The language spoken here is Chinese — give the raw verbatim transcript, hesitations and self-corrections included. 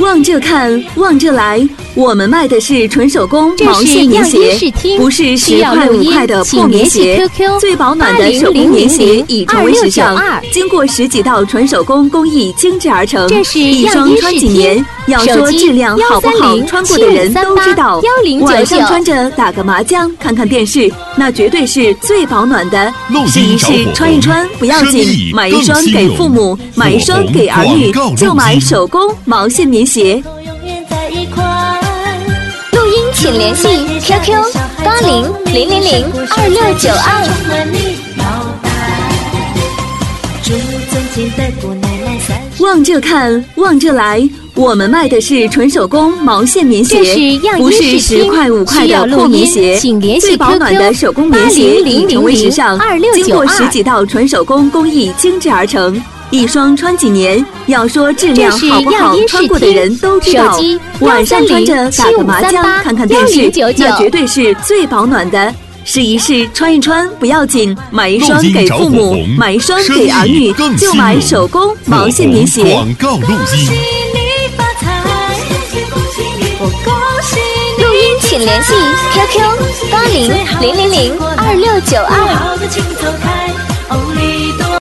望着看，望着来，我们卖的是纯手工毛线棉鞋，不是十块五块的破棉鞋。最保暖的手工棉鞋已成为时尚，经过十几道纯手工工艺精制而成，一双穿几年。要说质量好不好，穿过的人都知道。晚上穿着打个麻将，看看电视，那绝对是最保暖的。试一试，穿一穿不要紧，买一双给父母，买一双给儿女，就买手工毛线棉鞋。 录音请联系 Q Q 八零零零零二六九二。 望着看，望着来，我们卖的是纯手工毛线棉鞋，不是十块五块的破棉鞋。最保暖的手工棉鞋已成为时尚，经过十几道纯手工工艺精制而成，一双穿几年。要说质量好不好，穿过的人都知道。晚上穿着打个麻将，看看电视，那绝对是最保暖的。试一试，穿一穿不要紧，买一双给父母，买一双给儿女，就买手工毛线棉鞋。 广告录音， 录音请联系 Q Q 八零零零零二六九二。